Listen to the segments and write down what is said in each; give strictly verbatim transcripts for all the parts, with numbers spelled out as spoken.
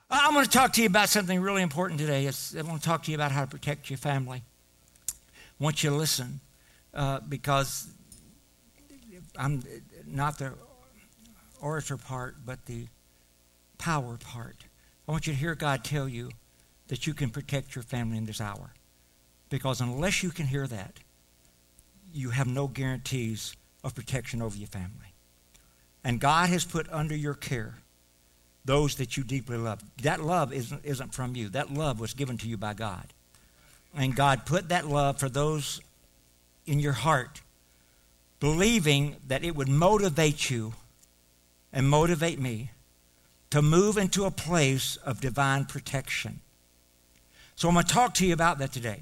I want to talk to you about something really important today. It's, I want to talk to you about how to protect your family. I want you to listen uh, because I'm not the orator part, but the power part. I want you to hear God tell you that you can protect your family in this hour. Because unless you can hear that, you have no guarantees of protection over your family. And God has put under your care those that you deeply love. That love isn't, isn't from you. That love was given to you by God. And God put that love for those in your heart, believing that it would motivate you and motivate me to move into a place of divine protection. So I'm going to talk to you about that today.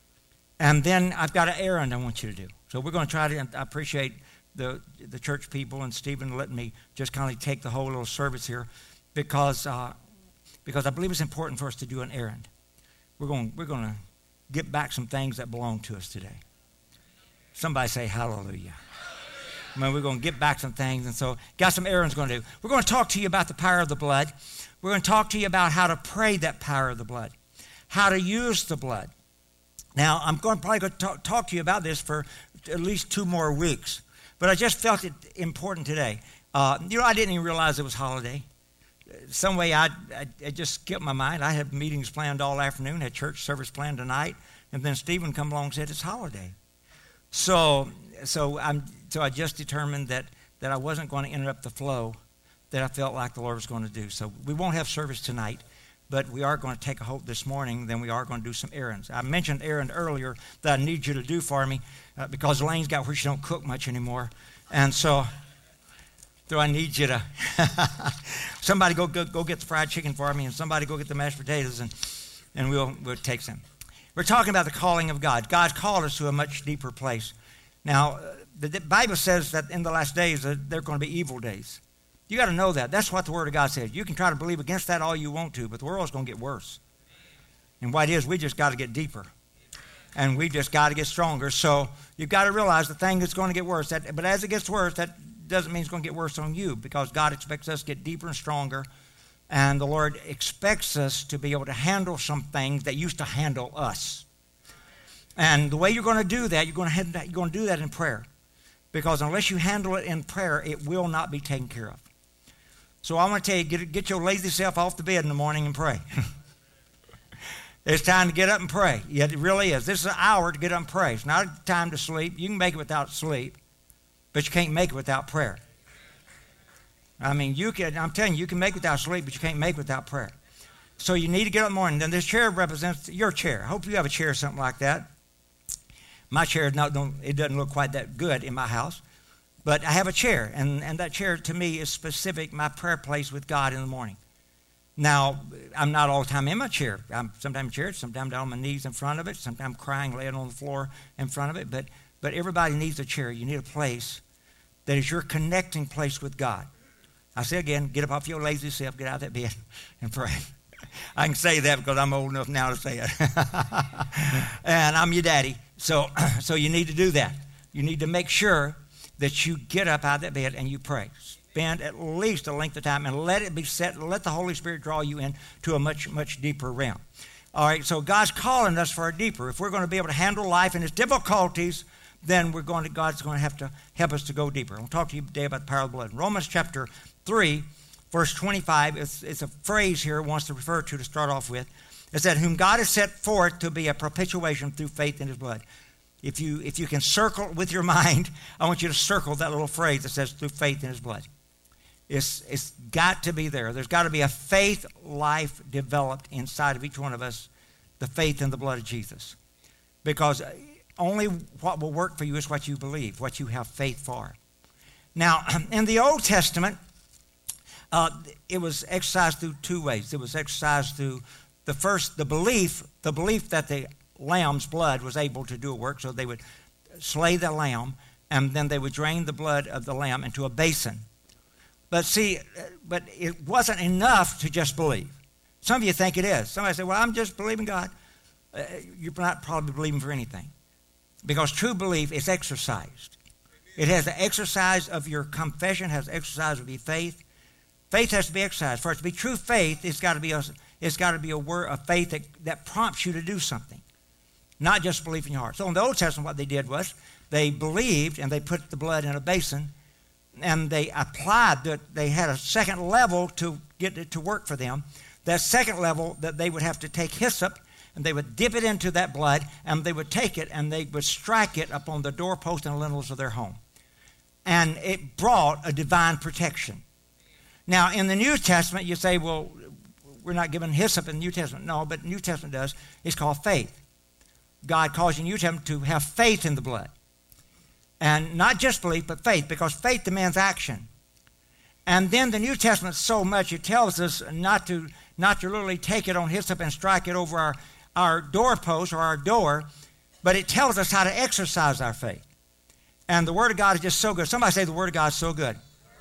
And then I've got an errand I want you to do. So we're going to try to, I appreciate the, the church people and Stephen letting me just kind of take the whole little service here. Because uh, because I believe it's important for us to do an errand. We're going we're going to get back some things that belong to us today. Somebody say hallelujah. I mean, we're going to get back some things, and so got some errands going to do. We're going to talk to you about the power of the blood. We're going to talk to you about how to pray that power of the blood, how to use the blood. Now, I'm going probably going to talk, talk to you about this for at least two more weeks, but I just felt it important today. Uh, you know, I didn't even realize it was holiday. Some way I, I it just skipped my mind. I had meetings planned all afternoon, had church service planned tonight, and then Stephen come along and said it's holiday. So so I'm so I just determined that, that I wasn't going to interrupt the flow that I felt like the Lord was going to do. So we won't have service tonight, but we are going to take a hold this morning. Then we are going to do some errands. I mentioned errand earlier that I need you to do for me uh, because Elaine's got where she don't cook much anymore, and so. So I need you to, somebody go, go go get the fried chicken for me, and somebody go get the mashed potatoes, and, and we'll we'll take some. We're talking about the calling of God. God called us to a much deeper place. Now, the, the Bible says that in the last days, uh, there are going to be evil days. You got to know that. That's what the Word of God says. You can try to believe against that all you want to, but the world's going to get worse. And what it is, we just got to get deeper. And we just got to get stronger. So you've got to realize the thing is going to get worse. That, but as it gets worse, that doesn't mean it's going to get worse on you, because God expects us to get deeper and stronger, and the Lord expects us to be able to handle some things that used to handle us. And the way you're going to do that, you're going to, have, you're going to do that in prayer, because unless you handle it in prayer, it will not be taken care of. So I want to tell you, get, get your lazy self off the bed in the morning and pray. It's time to get up and pray. Yeah, it really is. This is an hour to get up and pray. It's not a time to sleep. You can make it without sleep. But you can't make it without prayer. I mean, you can, I'm telling you, you can make it without sleep, but you can't make it without prayer. So you need to get up in the morning. Then this chair represents your chair. I hope you have a chair or something like that. My chair, not, don't, it doesn't look quite that good in my house. But I have a chair, and, and that chair to me is specific, my prayer place with God in the morning. Now, I'm not all the time in my chair. I'm sometimes in church, sometimes down on my knees in front of it, sometimes crying, laying on the floor in front of it. But But everybody needs a chair. You need a place that is your connecting place with God. I say again, get up off your lazy self, get out of that bed and pray. I can say that because I'm old enough now to say it. And I'm your daddy. So, so you need to do that. You need to make sure that you get up out of that bed and you pray. Spend at least a length of time and let it be set. Let the Holy Spirit draw you into a much, much deeper realm. All right, so God's calling us for a deeper. If we're going to be able to handle life and its difficulties, then we're going to, God's going to have to help us to go deeper. I'll talk to you today about the power of the blood. Romans chapter three, verse twenty-five, it's, it's a phrase here it wants to refer to to start off with. It said, whom God has set forth to be a propitiation through faith in his blood. If you, if you can circle with your mind, I want you to circle that little phrase that says through faith in his blood. It's, it's got to be there. There's got to be a faith life developed inside of each one of us, the faith in the blood of Jesus. Because only what will work for you is what you believe, what you have faith for. Now, in the Old Testament, uh, it was exercised through two ways. It was exercised through the first, the belief, the belief that the lamb's blood was able to do a work, so they would slay the lamb, and then they would drain the blood of the lamb into a basin. But see, but it wasn't enough to just believe. Some of you think it is. Somebody say, well, I'm just believing God. Uh, you're not probably believing for anything. Because true belief is exercised. It has the exercise of your confession, has the exercise of your faith. Faith has to be exercised. For it to be true faith, it's got to be a, it's got to be a word of faith that, that prompts you to do something, not just belief in your heart. So in the Old Testament, what they did was they believed and they put the blood in a basin and they applied that. They had a second level to get it to work for them. That second level that they would have to take hyssop and they would dip it into that blood and they would take it and they would strike it upon the doorpost and lintels of their home. And it brought a divine protection. Now, in the New Testament, you say, well, we're not given hyssop in the New Testament. No, but the New Testament does. It's called faith. God calls you in the New Testament to have faith in the blood. And not just belief, but faith, because faith demands action. And then the New Testament so much, it tells us not to not to literally take it on hyssop and strike it over our, our doorpost or our door, but it tells us how to exercise our faith. And the Word of God is just so good. Somebody say the Word of God is so good.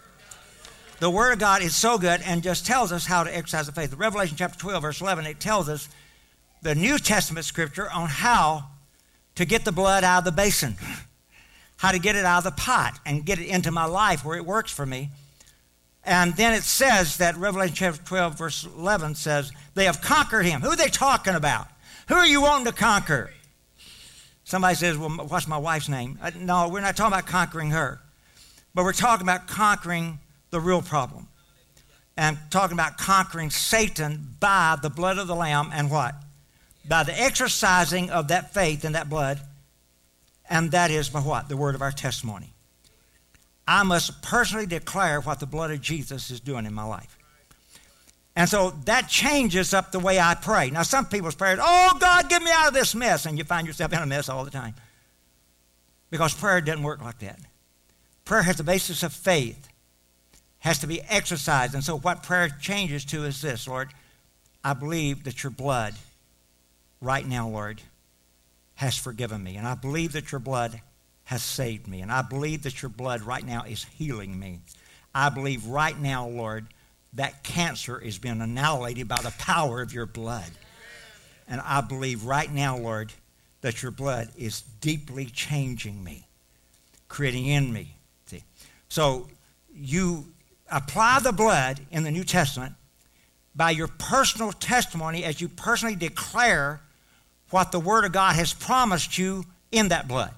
The Word of God is so good and just tells us how to exercise the faith. Revelation chapter twelve, verse eleven, it tells us the New Testament scripture on how to get the blood out of the basin, how to get it out of the pot and get it into my life where it works for me. And then it says that Revelation chapter twelve, verse eleven says, they have conquered him. Who are they talking about? Who are you wanting to conquer? Somebody says, well, what's my wife's name? No, we're not talking about conquering her. But we're talking about conquering the real problem. And talking about conquering Satan by the blood of the Lamb and what? By the exercising of that faith in that blood. And that is by what? The word of our testimony. I must personally declare what the blood of Jesus is doing in my life. And so that changes up the way I pray. Now, some people's prayers, oh, God, get me out of this mess. And you find yourself in a mess all the time. Because prayer doesn't work like that. Prayer has the basis of faith. Has to be exercised. And so what prayer changes to is this, Lord, I believe that your blood right now, Lord, has forgiven me. And I believe that your blood has saved me. And I believe that your blood right now is healing me. I believe right now, Lord, that cancer is being annihilated by the power of your blood. And I believe right now, Lord, that your blood is deeply changing me, creating in me. See? So you apply the blood in the New Testament by your personal testimony as you personally declare what the Word of God has promised you in that blood.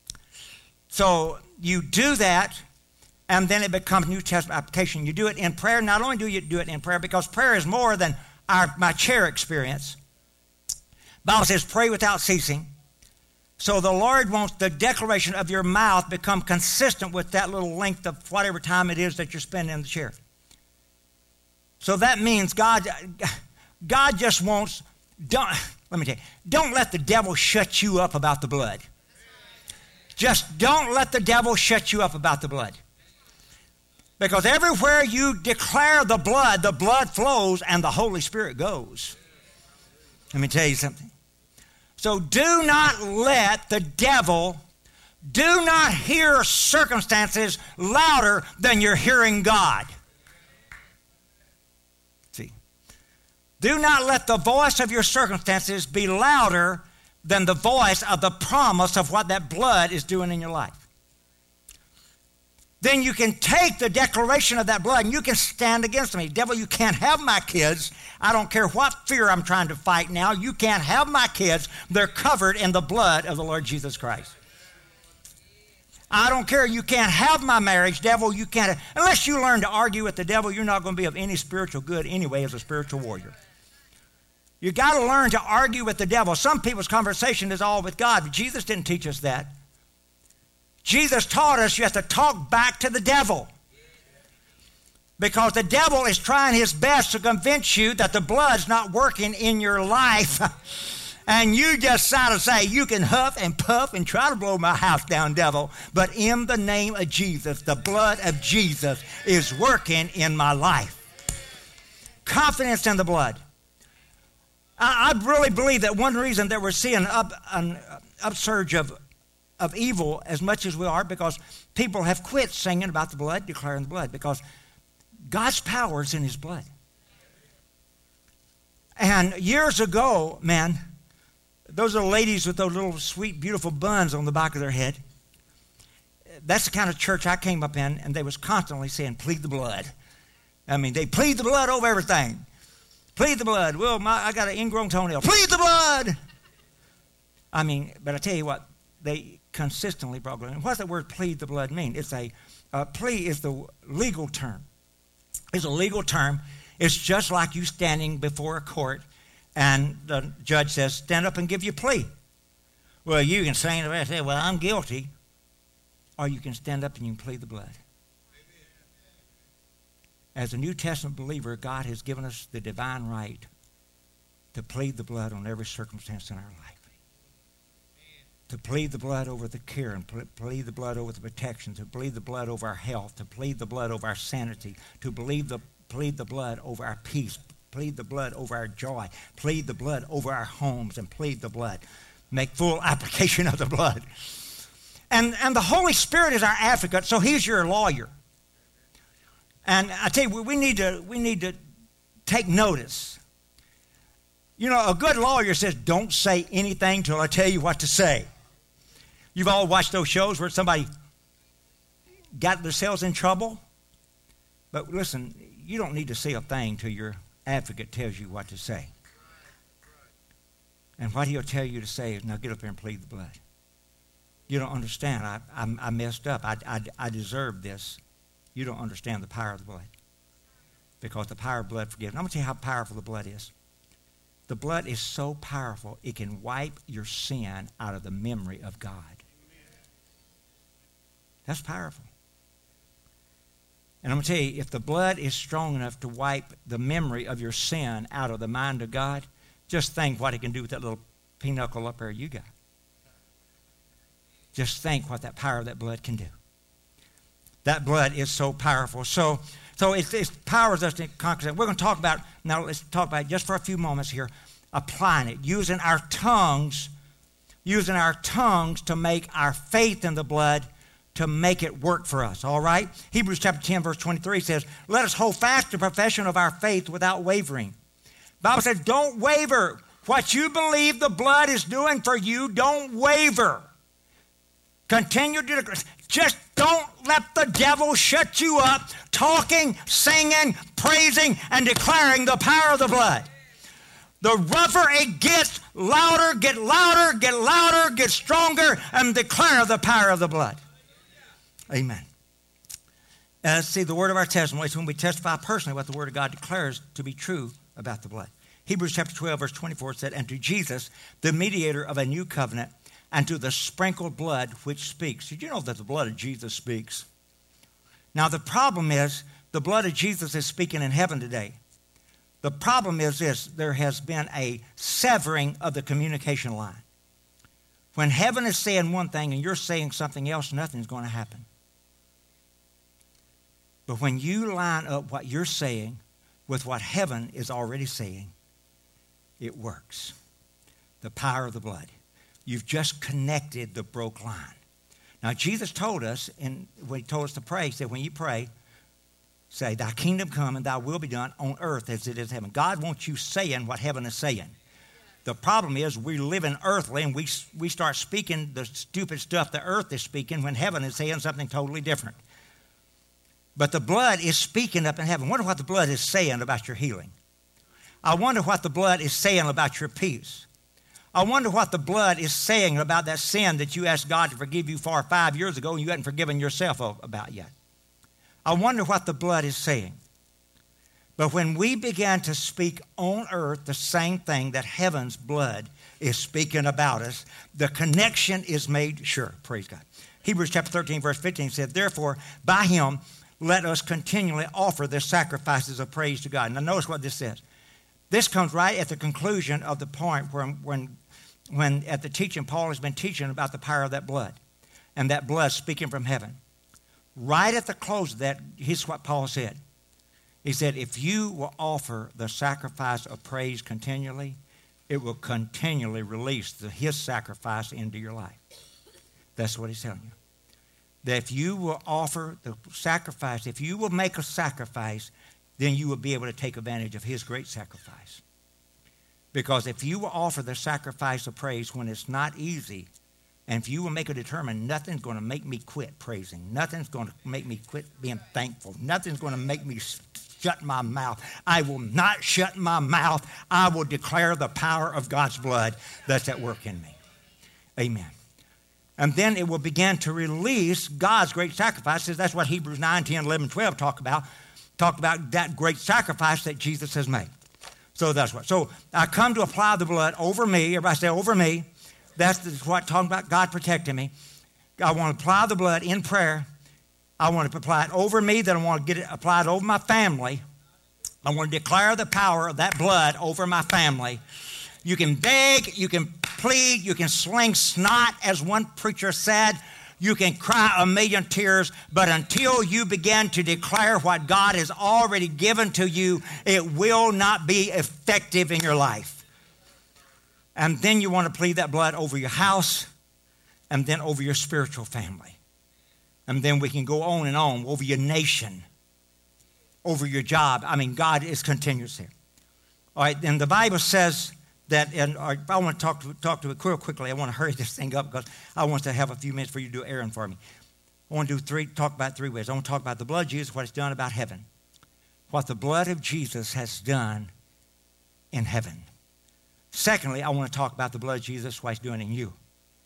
So you do that, and then it becomes New Testament application. You do it in prayer. Not only do you do it in prayer, because prayer is more than our, my chair experience. The Bible says, pray without ceasing. So the Lord wants the declaration of your mouth become consistent with that little length of whatever time it is that you're spending in the chair. So that means God, God just wants, don't, let me tell you, don't let the devil shut you up about the blood. Just don't let the devil shut you up about the blood. Because everywhere you declare the blood, the blood flows and the Holy Spirit goes. Let me tell you something. So do not let the devil, do not hear circumstances louder than you're hearing God. See, do not let the voice of your circumstances be louder than the voice of the promise of what that blood is doing in your life. Then you can take the declaration of that blood and you can stand against me. Devil, you can't have my kids. I don't care what fear I'm trying to fight now. You can't have my kids. They're covered in the blood of the Lord Jesus Christ. I don't care. You can't have my marriage. Devil, you can't. Unless you learn to argue with the devil, you're not going to be of any spiritual good anyway as a spiritual warrior. You got to learn to argue with the devil. Some people's conversation is all with God, but Jesus didn't teach us that. Jesus taught us you have to talk back to the devil. Because the devil is trying his best to convince you that the blood's not working in your life. And you just try to say, you can huff and puff and try to blow my house down, devil. But in the name of Jesus, the blood of Jesus is working in my life. Confidence in the blood. I, I really believe that one reason that we're seeing up, an upsurge of of evil as much as we are, because people have quit singing about the blood, declaring the blood, because God's power is in his blood. And years ago, man, those little ladies with those little sweet, beautiful buns on the back of their head, that's the kind of church I came up in, and they was constantly saying, plead the blood. I mean, they plead the blood over everything. Plead the blood. Well, my, I got an ingrown toenail. Plead the blood. I mean, but I tell you what, they consistently brought blood. And what does that word plead the blood mean? It's a uh, plea is the legal term. It's a legal term. It's just like you standing before a court and the judge says, stand up and give your plea. Well, you can stand up and say, well, I'm guilty. Or you can stand up and you can plead the blood. As a New Testament believer, God has given us the divine right to plead the blood on every circumstance in our life. To plead the blood over the care and plead the blood over the protection, to plead the blood over our health, to plead the blood over our sanity, to believe the, plead the blood over our peace, plead the blood over our joy, plead the blood over our homes, and plead the blood. Make full application of the blood. And, and the Holy Spirit is our advocate, so he's your lawyer. And I tell you, we need to we need to take notice. You know, a good lawyer says, don't say anything till I tell you what to say. You've all watched those shows where somebody got themselves in trouble. But listen, you don't need to say a thing till your advocate tells you what to say. And what he'll tell you to say is, now get up there and plead the blood. You don't understand. I, I, I messed up. I, I, I deserve this. You don't understand the power of the blood. Because the power of blood forgives. I'm going to tell you how powerful the blood is. The blood is so powerful, it can wipe your sin out of the memory of God. That's powerful. And I'm going to tell you, if the blood is strong enough to wipe the memory of your sin out of the mind of God, just think what it can do with that little pinochle up there you got. Just think what that power of that blood can do. That blood is so powerful. So, so it, it powers us to conquer sin. We're going to talk about, now let's talk about it just for a few moments here, applying it, using our tongues, using our tongues to make our faith in the blood, to make it work for us, all right? Hebrews chapter ten, verse twenty-three says, let us hold fast the profession of our faith without wavering. The Bible says, don't waver. What you believe the blood is doing for you, don't waver. Continue to, just don't let the devil shut you up talking, singing, praising, and declaring the power of the blood. The rougher it gets, louder, get louder, get louder, get stronger, and declare the power of the blood. Amen. And let's see, the word of our testimony is when we testify personally what the word of God declares to be true about the blood. Hebrews chapter twelve, verse twenty-four said, and to Jesus, the mediator of a new covenant, and to the sprinkled blood which speaks. Did you know that the blood of Jesus speaks? Now, the problem is the blood of Jesus is speaking in heaven today. The problem is this, there has been a severing of the communication line. When heaven is saying one thing and you're saying something else, nothing's going to happen. But when you line up what you're saying with what heaven is already saying, it works. The power of the blood. You've just connected the broke line. Now, Jesus told us, and when he told us to pray, he said, when you pray, say, thy kingdom come and thy will be done on earth as it is in heaven. God wants you saying what heaven is saying. The problem is we live in earthly and we, we start speaking the stupid stuff the earth is speaking when heaven is saying something totally different. But the blood is speaking up in heaven. I wonder what the blood is saying about your healing. I wonder what the blood is saying about your peace. I wonder what the blood is saying about that sin that you asked God to forgive you for five years ago and you hadn't forgiven yourself about yet. I wonder what the blood is saying. But when we began to speak on earth the same thing that heaven's blood is speaking about us, the connection is made sure. Praise God. Hebrews chapter thirteen, verse fifteen said, therefore, by him, let us continually offer the sacrifices of praise to God. Now, notice what this says. This comes right at the conclusion of the point where, when, when at the teaching, Paul has been teaching about the power of that blood and that blood speaking from heaven. Right at the close of that, here's what Paul said. He said, if you will offer the sacrifice of praise continually, it will continually release the, his sacrifice into your life. That's what he's telling you. That if you will offer the sacrifice, if you will make a sacrifice, then you will be able to take advantage of his great sacrifice. Because if you will offer the sacrifice of praise when it's not easy, and if you will make a determination, nothing's going to make me quit praising. Nothing's going to make me quit being thankful. Nothing's going to make me shut my mouth. I will not shut my mouth. I will declare the power of God's blood that's at work in me. Amen. And then it will begin to release God's great sacrifices. That's what Hebrews nine, ten, eleven, twelve talk about. Talk about that great sacrifice that Jesus has made. So that's what. So I come to apply the blood over me. Everybody say over me. That's what talking about God protecting me. I want to apply the blood in prayer. I want to apply it over me. Then I want to get it applied over my family. I want to declare the power of that blood over my family. You can beg, you can plead, you can sling snot, as one preacher said. You can cry a million tears, but until you begin to declare what God has already given to you, it will not be effective in your life. And then you want to plead that blood over your house, and then over your spiritual family. And then we can go on and on, over your nation, over your job. I mean, God is continuous here. All right, and the Bible says that, and I want to talk to talk to it real quickly. I want to hurry this thing up because I want to have a few minutes for you to do an errand for me. I want to do three, talk about three ways. I want to talk about the blood of Jesus, what it's done about heaven. What the blood of Jesus has done in heaven. Secondly, I want to talk about the blood of Jesus, what it's doing in you.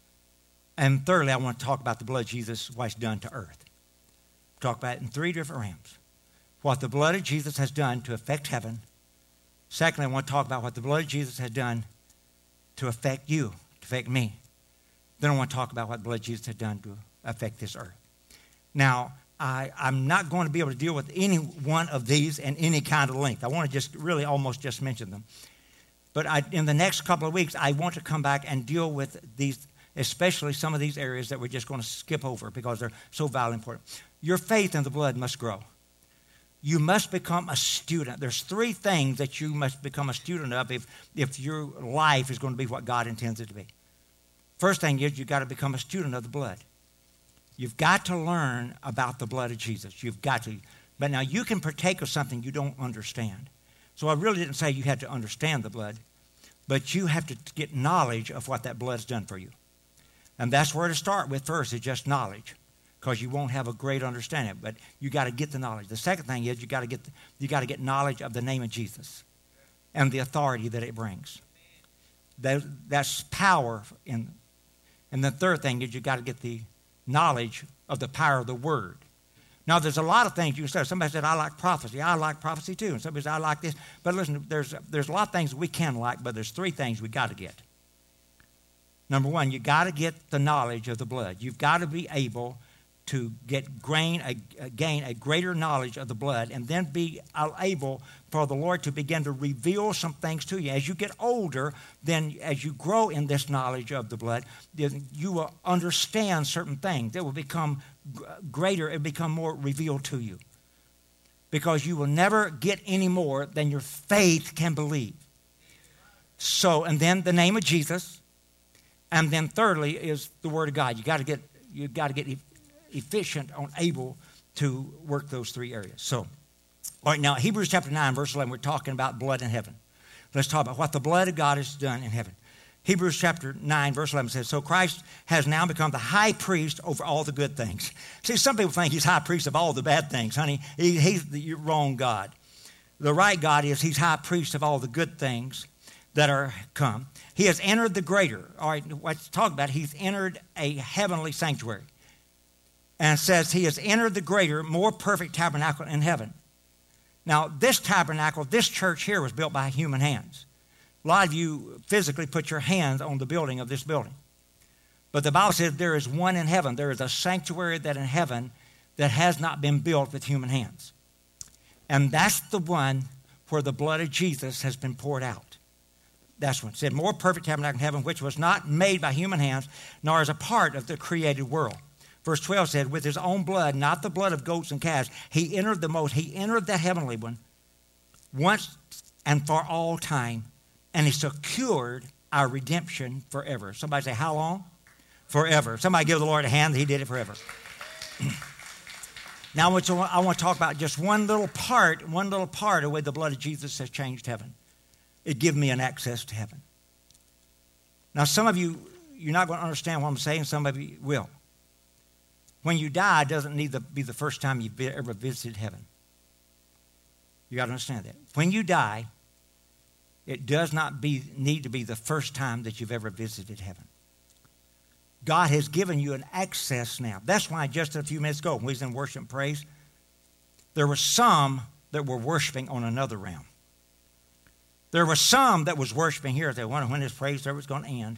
And thirdly, I want to talk about the blood of Jesus, what it's done to earth. Talk about it in three different realms. What the blood of Jesus has done to affect heaven. Secondly, I want to talk about what the blood of Jesus has done to affect you, to affect me. Then I want to talk about what the blood of Jesus has done to affect this earth. Now, I, I'm not going to be able to deal with any one of these in any kind of length. I want to just really almost just mention them. But I, in the next couple of weeks, I want to come back and deal with these, especially some of these areas that we're just going to skip over because they're so vitally important. Your faith in the blood must grow. You must become a student. There's three things that you must become a student of if, if your life is going to be what God intends it to be. First thing is you've got to become a student of the blood. You've got to learn about the blood of Jesus. You've got to. But now you can partake of something you don't understand. So I really didn't say you had to understand the blood, but you have to get knowledge of what that blood's done for you. And that's where to start with first is just knowledge. Because you won't have a great understanding, but you got to get the knowledge. The second thing is you got to get you got to get knowledge of the name of Jesus and the authority that it brings. That, that's power. In, and the third thing is you got to get the knowledge of the power of the Word. Now, there's a lot of things you can say. Somebody said, I like prophecy. I like prophecy too. And somebody said, I like this. But listen, there's, there's a lot of things we can like, but there's three things we got to get. Number one, you got to get the knowledge of the blood. You've got to be able to get gain a, gain a greater knowledge of the blood and then be able for the Lord to begin to reveal some things to you. As you get older, then as you grow in this knowledge of the blood, you will understand certain things. They will become greater and become more revealed to you because you will never get any more than your faith can believe. So, and then the name of Jesus, and then thirdly is the Word of God. You got to get you got to get efficient on able to work those three areas. So, all right, now Hebrews chapter nine, verse eleven, we're talking about blood in heaven. Let's talk about what the blood of God has done in heaven. Hebrews chapter nine, verse eleven says, so Christ has now become the high priest over all the good things. See, some people think he's high priest of all the bad things. Honey, he, he's the wrong God. The right God is he's high priest of all the good things that are come. He has entered the greater. All right, let's talk about it. He's entered a heavenly sanctuary. And it says he has entered the greater, more perfect tabernacle in heaven. Now, this tabernacle, this church here was built by human hands. A lot of you physically put your hands on the building of this building. But the Bible says there is one in heaven. There is a sanctuary that in heaven that has not been built with human hands. And that's the one where the blood of Jesus has been poured out. That's one. It said, more perfect tabernacle in heaven, which was not made by human hands, nor is a part of the created world. Verse twelve said, with his own blood, not the blood of goats and calves, he entered the most, he entered the heavenly one once and for all time, and he secured our redemption forever. Somebody say, how long? Forever. Somebody give the Lord a hand, he did it forever. Now I want, to, I want to talk about just one little part, one little part of the way the blood of Jesus has changed heaven. It gives me an access to heaven. Now some of you, you're not going to understand what I'm saying, some of you will. When you die, it doesn't need to be the first time you've ever visited heaven. You got to understand that. When you die, it does not be, need to be the first time that you've ever visited heaven. God has given you an access now. That's why just a few minutes ago, when we was in worship and praise, there were some that were worshiping on another realm. There were some that was worshiping here. They wondered when this praise service was going to end.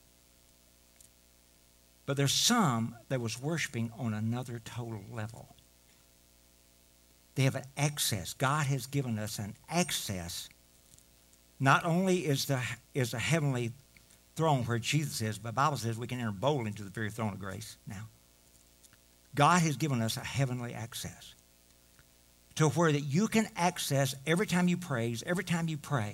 But there's some that was worshiping on another total level. They have an access. God has given us an access. Not only is the is the heavenly throne where Jesus is, but the Bible says we can enter boldly into the very throne of grace now. God has given us a heavenly access to where that you can access every time you praise, every time you pray.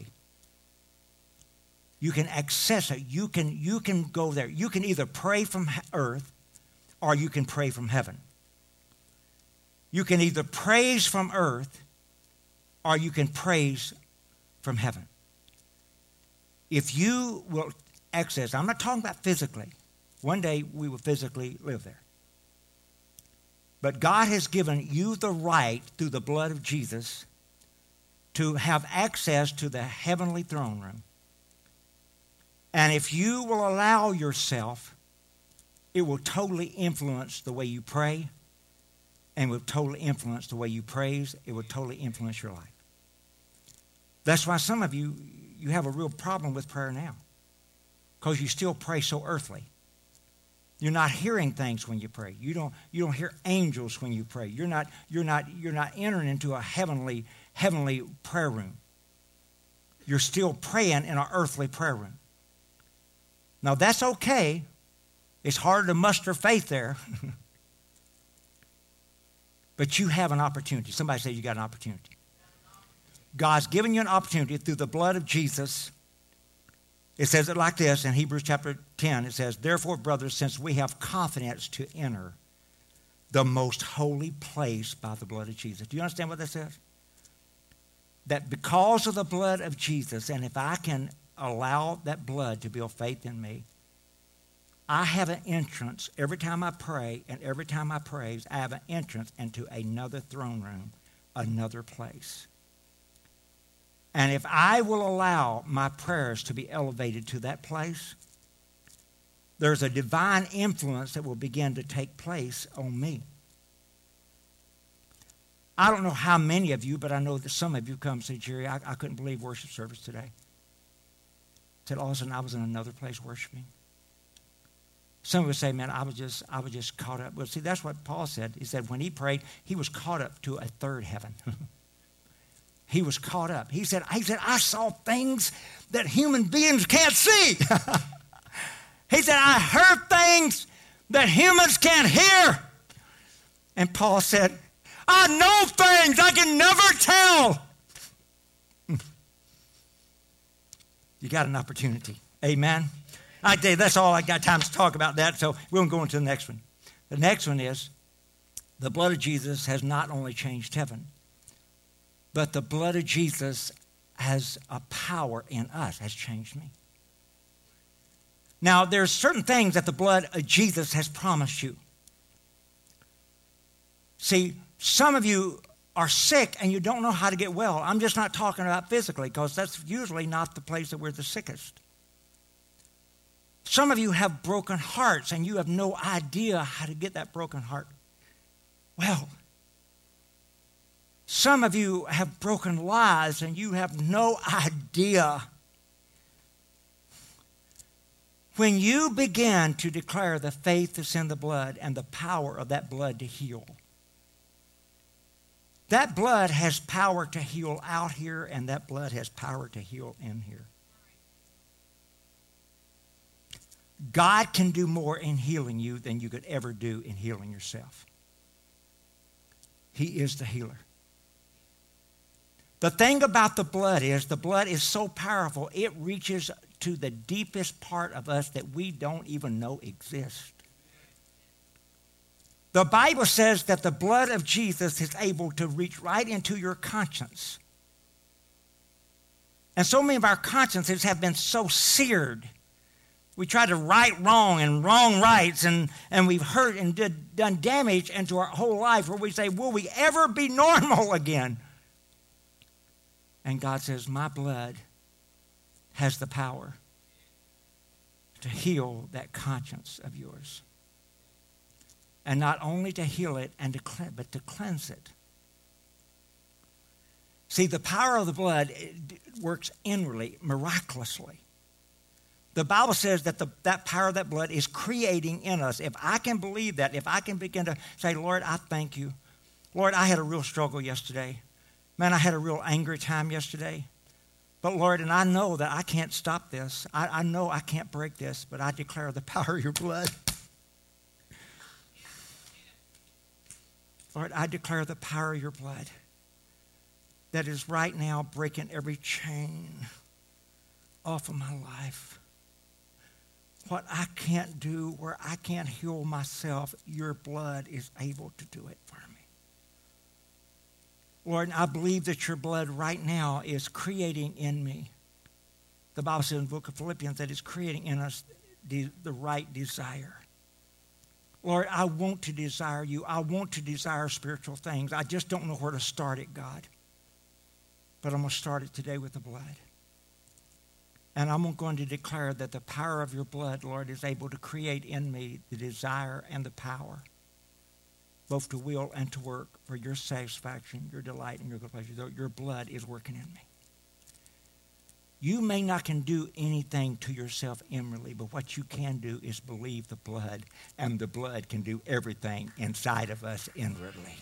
You can access it. You can, you can go there. You can either pray from earth or you can pray from heaven. You can either praise from earth or you can praise from heaven. If you will access, I'm not talking about physically. One day we will physically live there. But God has given you the right through the blood of Jesus to have access to the heavenly throne room. And if you will allow yourself, it will totally influence the way you pray, and will totally influence the way you praise. It will totally influence your life. That's why some of you, you have a real problem with prayer now, because you still pray so earthly. You're not hearing things when you pray. You don't, you don't hear angels when you pray. You're not, you're not, you're not entering into a heavenly, heavenly prayer room. You're still praying in an earthly prayer room. Now, that's okay. It's hard to muster faith there. But you have an opportunity. Somebody say you got an opportunity. God's given you an opportunity through the blood of Jesus. It says it like this in Hebrews chapter ten. It says, therefore, brothers, since we have confidence to enter the most holy place by the blood of Jesus. Do you understand what that says? That because of the blood of Jesus, and if I can allow that blood to build faith in me, I have an entrance every time I pray, and every time I praise, I have an entrance into another throne room, another place. And if I will allow my prayers to be elevated to that place, there's a divine influence that will begin to take place on me. I don't know how many of you, but I know that some of you come and say, Jerry, I, I couldn't believe worship service today. Said all of a sudden I was in another place worshiping. Some would say, man, I was just I was just caught up. Well, see, that's what Paul said. He said when he prayed, he was caught up to a third heaven. He was caught up. He said, he said, I saw things that human beings can't see. He said, I heard things that humans can't hear. And Paul said, I know things I can never tell. You got an opportunity. Amen. I tell you, that's all I got time to talk about that, so we're going to go into the next one. The next one is the blood of Jesus has not only changed heaven, but the blood of Jesus has a power in us, has changed me. Now, there's certain things that the blood of Jesus has promised you. See, some of you are sick and you don't know how to get well. I'm just not talking about physically, because that's usually not the place that we're the sickest. Some of you have broken hearts and you have no idea how to get that broken heart well. Some of you have broken lives and you have no idea. When you begin to declare the faith that's in the blood and the power of that blood to heal, that blood has power to heal out here, and that blood has power to heal in here. God can do more in healing you than you could ever do in healing yourself. He is the healer. The thing about the blood is the blood is so powerful, it reaches to the deepest part of us that we don't even know exists. The Bible says that the blood of Jesus is able to reach right into your conscience. And so many of our consciences have been so seared. We try to right wrong and wrong rights, and, and we've hurt and did, done damage into our whole life where we say, will we ever be normal again? And God says, my blood has the power to heal that conscience of yours. And not only to heal it, and to clean, but to cleanse it. See, the power of the blood works inwardly, miraculously. The Bible says that the, that power of that blood is creating in us. If I can believe that, if I can begin to say, Lord, I thank you. Lord, I had a real struggle yesterday. Man, I had a real angry time yesterday. But Lord, and I know that I can't stop this. I, I know I can't break this, but I declare the power of your blood. Lord, I declare the power of your blood that is right now breaking every chain off of my life. What I can't do, where I can't heal myself, your blood is able to do it for me. Lord, I believe that your blood right now is creating in me. The Bible says in the book of Philippians that it's creating in us the, the right desire. Lord, I want to desire you. I want to desire spiritual things. I just don't know where to start it, God. But I'm going to start it today with the blood. And I'm going to declare that the power of your blood, Lord, is able to create in me the desire and the power, both to will and to work for your satisfaction, your delight, and your good pleasure. Your blood is working in me. You may not can do anything to yourself inwardly, but what you can do is believe the blood, and the blood can do everything inside of us inwardly.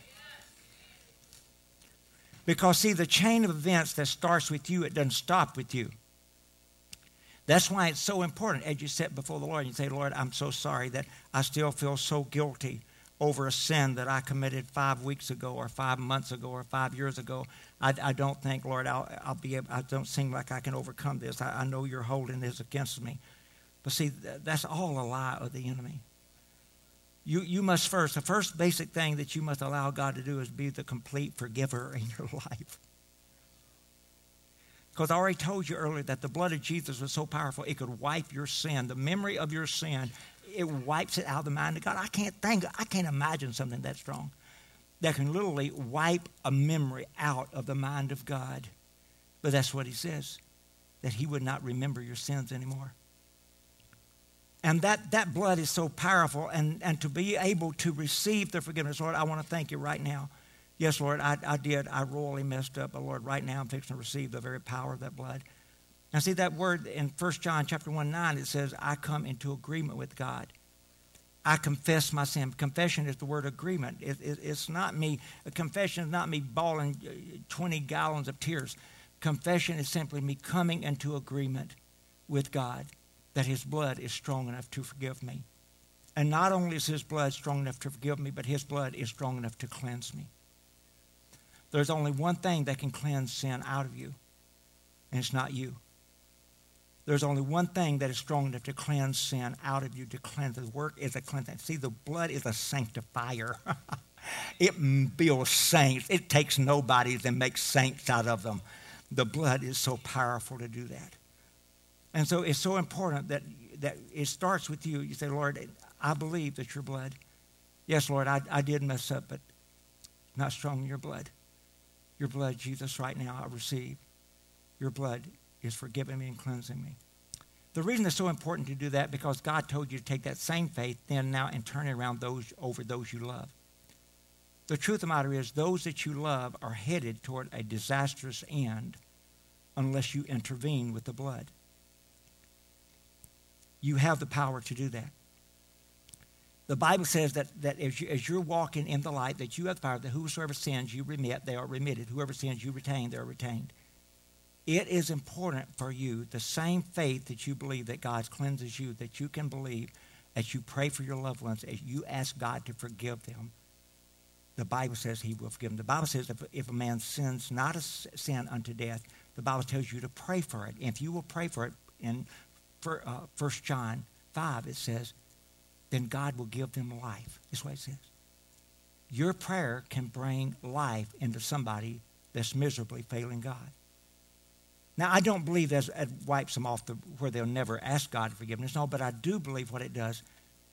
Because, see, the chain of events that starts with you, it doesn't stop with you. That's why it's so important as you sit before the Lord and you say, Lord, I'm so sorry that I still feel so guilty over a sin that I committed five weeks ago or five months ago or five years ago. I, I don't think, Lord, I'll, I'll be able, I don't seem like I can overcome this. I, I know you're holding this against me. But see, that's all a lie of the enemy. You, you must first, the first basic thing that you must allow God to do is be the complete forgiver in your life. Because I already told you earlier that the blood of Jesus was so powerful, it could wipe your sin. The memory of your sin, it wipes it out of the mind of God. I can't think, I can't imagine something that strong that can literally wipe a memory out of the mind of God. But that's what he says, that he would not remember your sins anymore. And that, that blood is so powerful, and, and to be able to receive the forgiveness, Lord, I want to thank you right now. Yes, Lord, I, I did. I royally messed up. But, Lord, right now I'm fixing to receive the very power of that blood. Now, see that word in First John chapter one, nine, it says, I come into agreement with God. I confess my sin. Confession is the word agreement. It, it, it's not me. A confession is not me bawling twenty gallons of tears. Confession is simply me coming into agreement with God that his blood is strong enough to forgive me. And not only is his blood strong enough to forgive me, but his blood is strong enough to cleanse me. There's only one thing that can cleanse sin out of you, and it's not you. There's only one thing that is strong enough to cleanse sin out of you, to cleanse. The work is a cleansing. See, the blood is a sanctifier. It builds saints. It takes nobodies and makes saints out of them. The blood is so powerful to do that. And so it's so important that, that it starts with you. You say, Lord, I believe that your blood. Yes, Lord, I, I did mess up, but not strong in your blood. Your blood, Jesus, right now I receive. Your blood is forgiving me and cleansing me. The reason it's so important to do that, because God told you to take that same faith then now and turn it around those over those you love. The truth of the matter is those that you love are headed toward a disastrous end unless you intervene with the blood. You have the power to do that. The Bible says that, that as, you, as you're walking in the light, that you have the power, that whosoever sins you remit, they are remitted. Whoever sins you retain, they are retained. It is important for you, the same faith that you believe that God cleanses you, that you can believe as you pray for your loved ones, as you ask God to forgive them. The Bible says he will forgive them. The Bible says if, if a man sins not a sin unto death, the Bible tells you to pray for it. And if you will pray for it, in for, uh, First John five, it says, then God will give them life. That's what it says. Your prayer can bring life into somebody that's miserably failing God. Now, I don't believe that it wipes them off the, where they'll never ask God for forgiveness. No, but I do believe what it does,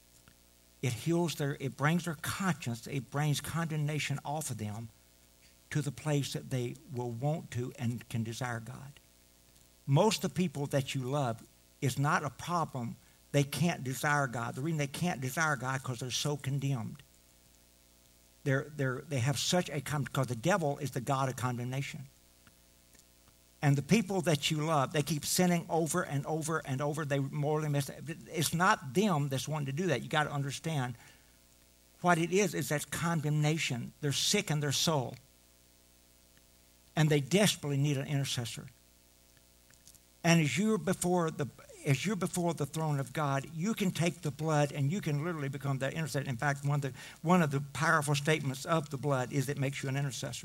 it heals their, it brings their conscience, it brings condemnation off of them, to the place that they will want to and can desire God. Most of the people that you love is not a problem. They can't desire God. The reason they can't desire God is because they're so condemned. They're, they're, they have such a, because the devil is the god of condemnation. And the people that you love, they keep sinning over and over and over. They morally miss it. It's not them that's wanting to do that. You got to understand what it is, is that condemnation. They're sick in their soul. And they desperately need an intercessor. And as you're before the as you're before the throne of God, you can take the blood and you can literally become that intercessor. In fact, one of the one of the powerful statements of the blood is it makes you an intercessor.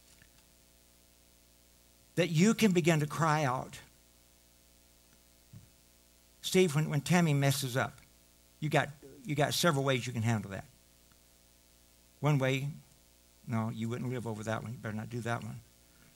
That you can begin to cry out. Steve, when, when Tammy messes up, you got you got several ways you can handle that. One way, no, you wouldn't live over that one. You better not do that one.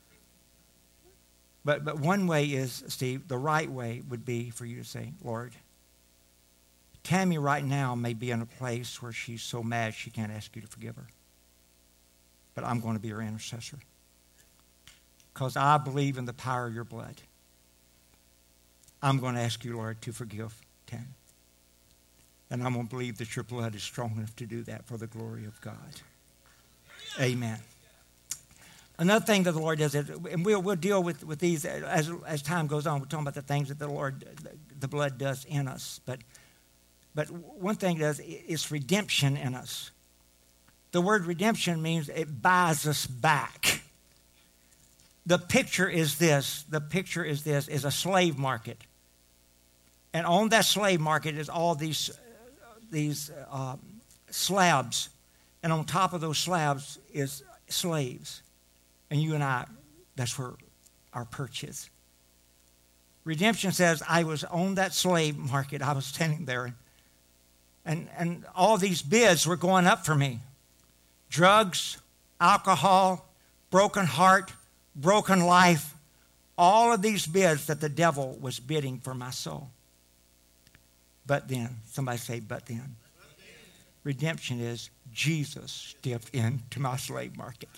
But but one way is, Steve, the right way would be for you to say, Lord, Tammy right now may be in a place where she's so mad she can't ask you to forgive her. But I'm going to be her intercessor. Because I believe in the power of your blood. I'm going to ask you, Lord, to forgive Tammy. And I'm going to believe that your blood is strong enough to do that for the glory of God. Amen. Another thing that the Lord does, is, and we'll, we'll deal with, with these as, as time goes on. We're talking about the things that the Lord, the blood does in us. But, but one thing it does is redemption in us. The word redemption means it buys us back. The picture is this. The picture is this, is a slave market. And on that slave market is all these, these uh, slabs. And on top of those slabs is slaves. And you and I, that's where our perch is. Redemption says, I was on that slave market. I was standing there. And, and all these bids were going up for me. Drugs, alcohol, broken heart, broken life. All of these bids that the devil was bidding for my soul. But then, somebody say, but then. But then. Redemption is Jesus stepped into my slave market.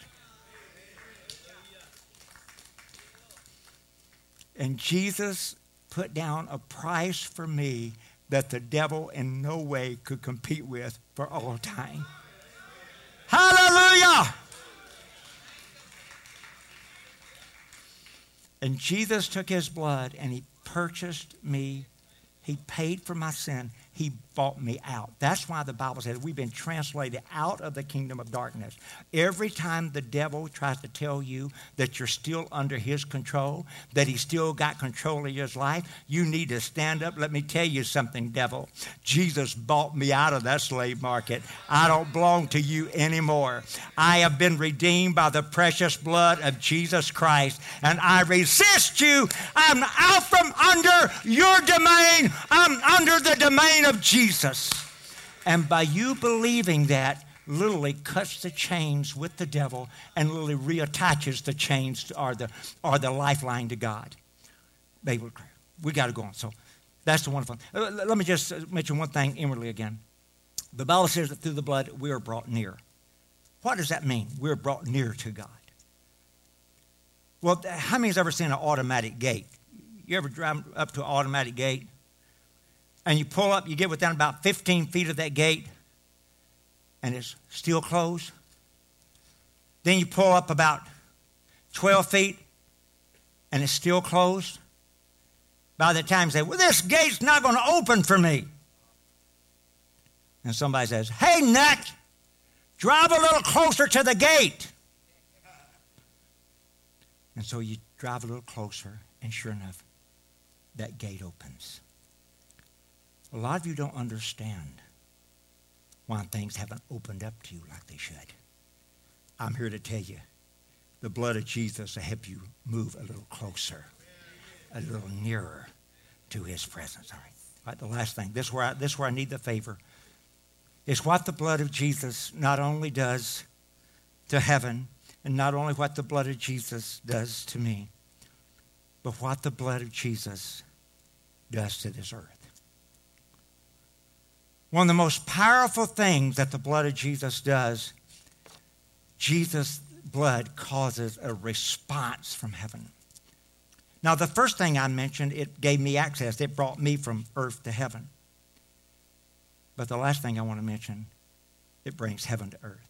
And Jesus put down a price for me that the devil in no way could compete with for all time. Hallelujah! And Jesus took his blood and he purchased me. He paid for my sin. He bought me out. That's why the Bible says we've been translated out of the kingdom of darkness. Every time the devil tries to tell you that you're still under his control, that he still got control of your life, you need to stand up. Let me tell you something, devil. Jesus bought me out of that slave market. I don't belong to you anymore. I have been redeemed by the precious blood of Jesus Christ, and I resist you. I'm out from under your domain. I'm under the domain of Jesus. And by you believing that, literally cuts the chains with the devil and literally reattaches the chains to, or the or the lifeline to God. Baby, we got to go on. So that's the wonderful. Let me just mention one thing inwardly again. The Bible says that through the blood we are brought near. What does that mean? We're brought near to God. Well, how many has ever seen an automatic gate? You ever drive up to an automatic gate? And you pull up, you get within about fifteen feet of that gate, and it's still closed. Then you pull up about twelve feet, and it's still closed. By the time you say, well, this gate's not going to open for me. And somebody says, hey, nut, drive a little closer to the gate. And so you drive a little closer, and sure enough, that gate opens. A lot of you don't understand why things haven't opened up to you like they should. I'm here to tell you, the blood of Jesus will help you move a little closer, a little nearer to his presence. All right, all right the last thing, this is where I, this is where I need the favor, is what the blood of Jesus not only does to heaven, and not only what the blood of Jesus does to me, but what the blood of Jesus does to this earth. One of the most powerful things that the blood of Jesus does, Jesus blood causes a response from heaven. Now, the first thing I mentioned, it gave me access. It brought me from earth to heaven. But the last thing I want to mention, it brings heaven to earth.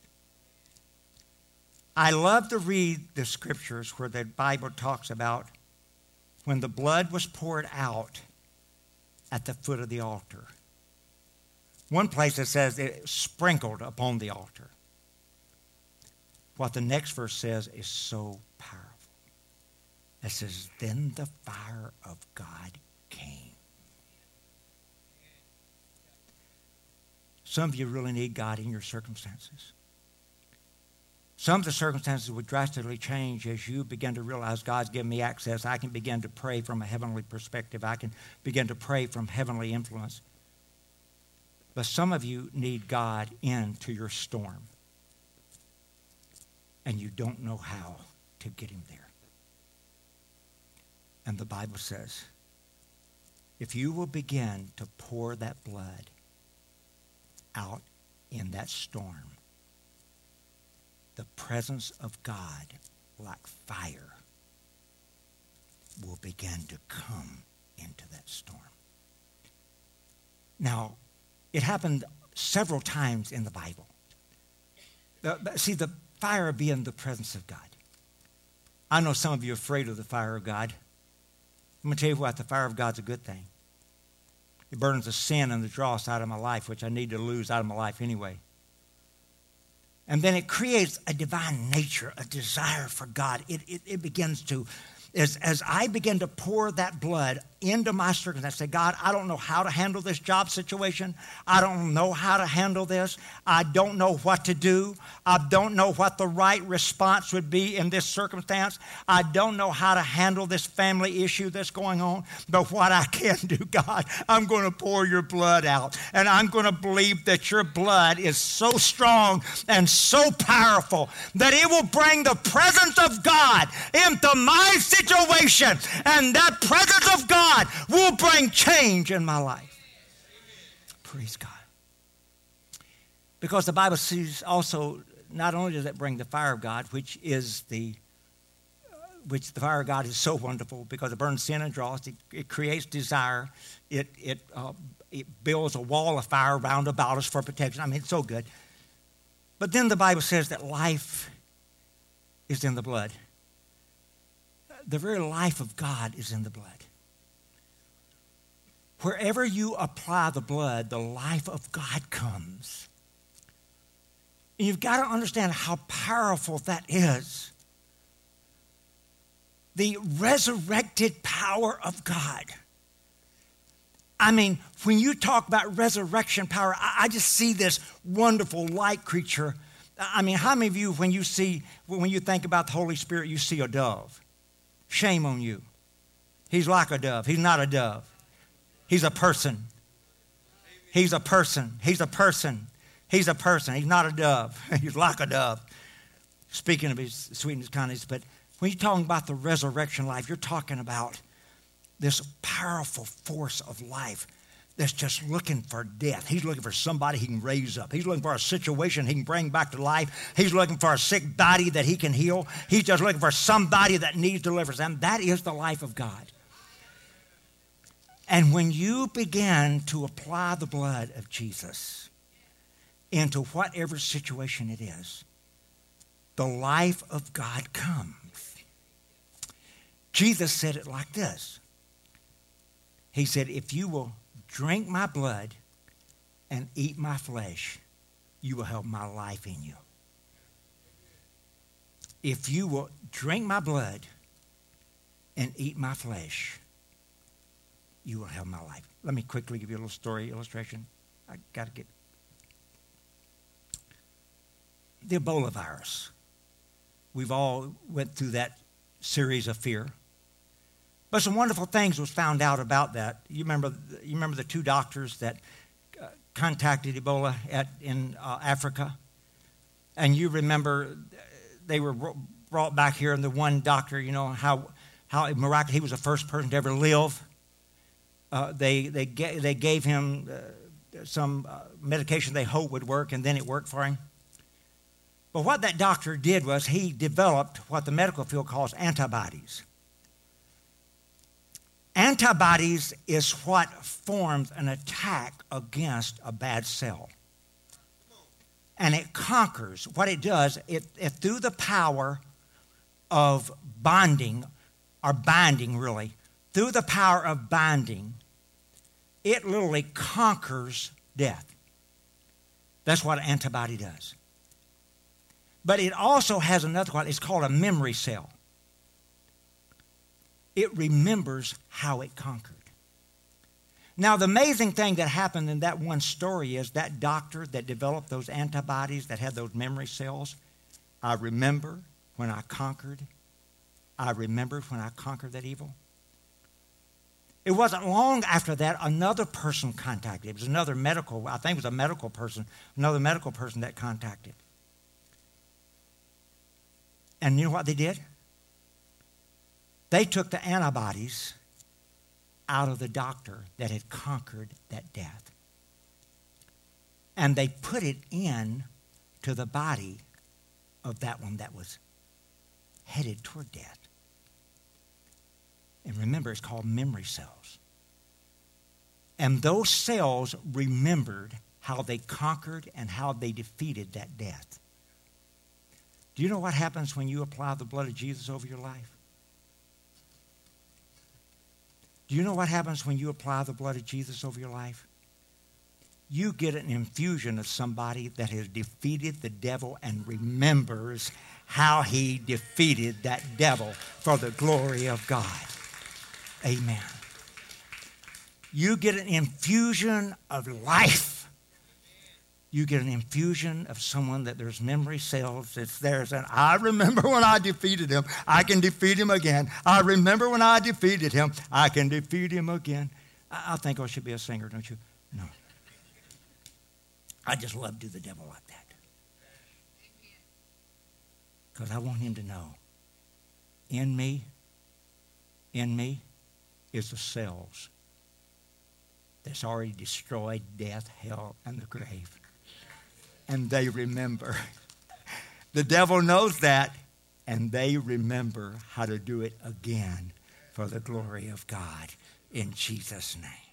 I love to read the scriptures where the Bible talks about when the blood was poured out at the foot of the altar. One place it says it sprinkled upon the altar. What the next verse says is so powerful. It says, then the fire of God came. Some of you really need God in your circumstances. Some of the circumstances would drastically change as you begin to realize God's given me access. I can begin to pray from a heavenly perspective. I can begin to pray from heavenly influence. But some of you need God into your storm. And you don't know how to get him there. And the Bible says, if you will begin to pour that blood out in that storm, the presence of God, like fire, will begin to come into that storm. Now, it happened several times in the Bible. The, see, the fire being the presence of God. I know some of you are afraid of the fire of God. I'm going to tell you what, the fire of God's a good thing. It burns the sin and the dross out of my life, which I need to lose out of my life anyway. And then it creates a divine nature, a desire for God. It, it, it begins to, as, as I begin to pour that blood into my circumstance, I say, God, I don't know how to handle this job situation. I don't know how to handle this. I don't know what to do. I don't know what the right response would be in this circumstance. I don't know how to handle this family issue that's going on. But what I can do, God, I'm going to pour your blood out. And I'm going to believe that your blood is so strong and so powerful that it will bring the presence of God into my situation. And that presence of God will bring change in my life. Praise God. Because the Bible says also, not only does it bring the fire of God, which is the, which the fire of God is so wonderful because it burns sin and dross, it, it creates desire, it it uh, it builds a wall of fire round about us for protection. I mean, it's so good. But then the Bible says that life is in the blood. The very life of God is in the blood. Wherever you apply the blood, the life of God comes. And you've got to understand how powerful that is. The resurrected power of God. I mean, when you talk about resurrection power, I, I just see this wonderful light creature. I mean, how many of you, when you see, when you think about the Holy Spirit, you see a dove? Shame on you. He's like a dove. He's not a dove. He's a person. He's a person. He's a person. He's a person. He's not a dove. He's like a dove. Speaking of his sweetness, kindness, but when you're talking about the resurrection life, you're talking about this powerful force of life that's just looking for death. He's looking for somebody he can raise up. He's looking for a situation he can bring back to life. He's looking for a sick body that he can heal. He's just looking for somebody that needs deliverance. And that is the life of God. And when you begin to apply the blood of Jesus into whatever situation it is, the life of God comes. Jesus said it like this. He said, if you will drink my blood and eat my flesh, you will have my life in you. If you will drink my blood and eat my flesh, you will have my life. Let me quickly give you a little story illustration. I got to get the Ebola virus. We've all went through that series of fear. But some wonderful things was found out about that. You remember, you remember the two doctors that uh, contacted Ebola at, in uh, Africa? And you remember they were brought back here, and the one doctor, you know, how how miraculous, he was the first person to ever live. Uh, they they ga- they gave him uh, some uh, medication they hoped would work, and then it worked for him. But what that doctor did was he developed what the medical field calls antibodies. Antibodies is what forms an attack against a bad cell. And it conquers. What it does, it, it through the power of bonding, or binding really, through the power of binding, it literally conquers death. That's what an antibody does. But it also has another one. It's called a memory cell. It remembers how it conquered. Now, the amazing thing that happened in that one story is that doctor that developed those antibodies that had those memory cells, I remember when I conquered. I remembered when I conquered that evil. It wasn't long after that, another person contacted. It was another medical, I think it was a medical person, another medical person that contacted. And you know what they did? They took the antibodies out of the doctor that had conquered that death. And they put it in to the body of that one that was headed toward death. And remember, it's called memory cells. And those cells remembered how they conquered and how they defeated that death. Do you know what happens when you apply the blood of Jesus over your life? Do you know what happens when you apply the blood of Jesus over your life? You get an infusion of somebody that has defeated the devil and remembers how he defeated that devil for the glory of God. Amen. You get an infusion of life. You get an infusion of someone that there's memory cells that's there saying, I remember when I defeated him. I can defeat him again. I remember when I defeated him. I can defeat him again. I, I think I should be a singer, don't you? No. I just love to do the devil like that. Because I want him to know, in me, in me is the cells that's already destroyed death, hell, and the grave. And they remember. The devil knows that, and they remember how to do it again for the glory of God in Jesus' name.